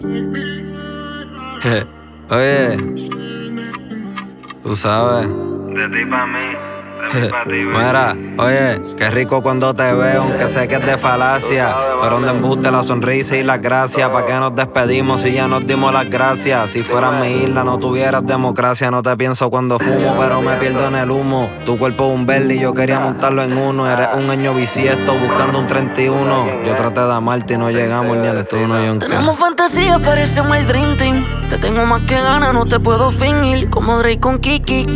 Oye, tú sabes. De ti pa' mí, de mí pa' ti, baby. Mira, oye, qué rico cuando te veo, aunque sé que es de falacia. Fueron de embuste la sonrisa y las gracias. ¿Pa' qué nos despedimos si ya nos dimos las gracias? Si fueras mi isla no tuvieras democracia. No te pienso cuando fumo, pero me pierdo en el humo. Tu cuerpo es un Bentley, yo quería montarlo en uno. Eres un año bisiesto buscando un 31. Yo traté de amarte y no llegamos ni al estudio. Tenemos fantasía, parecemos el Dream Team. Te tengo más que ganas, no te puedo fingir. Como Drake con Kiki.